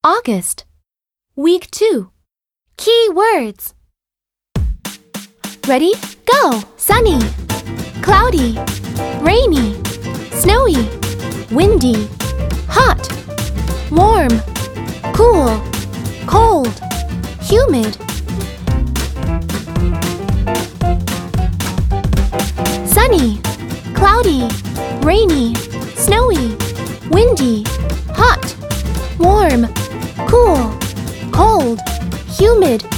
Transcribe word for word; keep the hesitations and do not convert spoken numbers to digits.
August. Week two. Key words. Ready? Go! Sunny, cloudy, rainy, snowy, windy, hot, warm, cool, cold, humid. Sunny, cloudy, rainy, snowy, windy, hot, warm, cool, cold, humid.